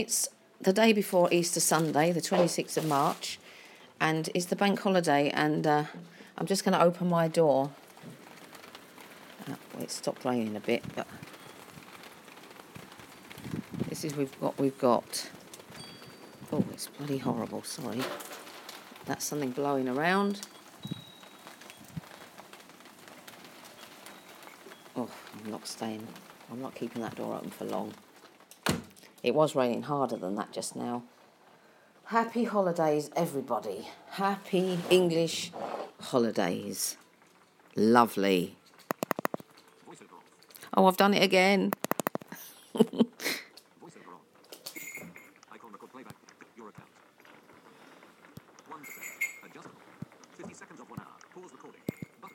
It's the day before Easter Sunday, the 26th of March, and it's the bank holiday, and I'm just going to open my door. Well, it stopped raining a bit, but this is what we've got. Oh, it's bloody horrible, sorry. That's something blowing around. Oh, I'm not keeping that door open for long. It was raining harder than that just now. Happy holidays, everybody. Happy English holidays. Lovely. Oh, I've done it again.